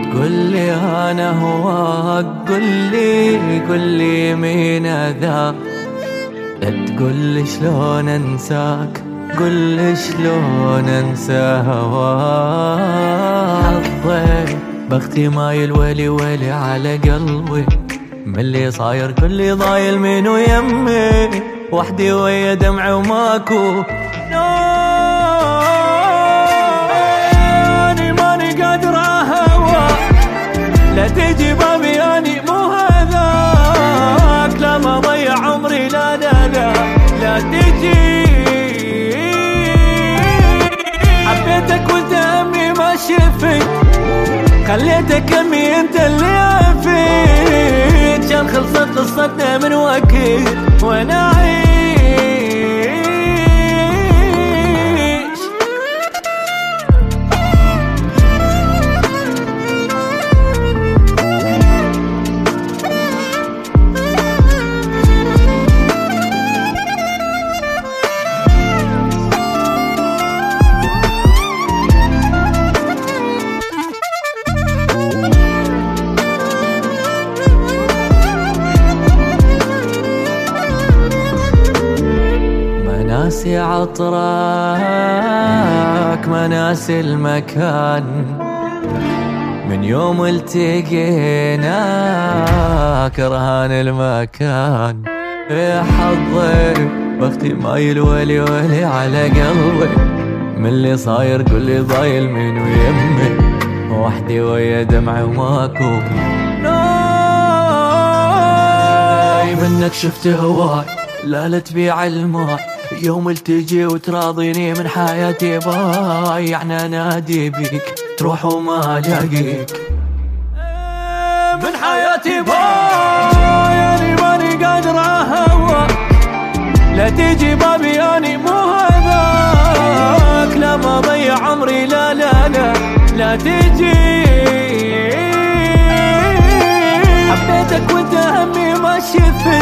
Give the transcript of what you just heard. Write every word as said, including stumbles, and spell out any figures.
تقول لي أنا هواك، قل لي قل لي مين ذا، تقول لي شلون أنساك، قل لي شلون أنسى هواك. حظي بختي مايل ويلي ويلي على قلبي، من اللي صاير كل ضايل منو يمي، وحدي ويا دمعي وماكو اني ماني قادر اهوى، لا تجي بابي اني مو هذاك، لا ما ضيع عمري لا لا لا لا تجي. حبيتك وانت امي ما شفت، خليتك امي انت اللي عفيت، كان خلصت قصتنا من وقت وانا عيش. ناسي عطرك ما ناسي المكان، من يوم التقينا كرهان المكان. يا حظي بختي مايل ويلي ويلي على قلبي، من اللي صاير كل ضايل منو يمي، وحدي ويا دمعي وماكو ناي. منك شفت هواي لا لا تبيع الماي، يوم التجي وتراضيني من حياتي بايعنا نادي بيك تروح وما الاقيك من حياتي باي. اني ماني قادر اهواك، لا تجي بابي اني مو هذاك، لا ما ضيع عمري لا لا لا لا تجي. حبيتك وانت همي ما شفت،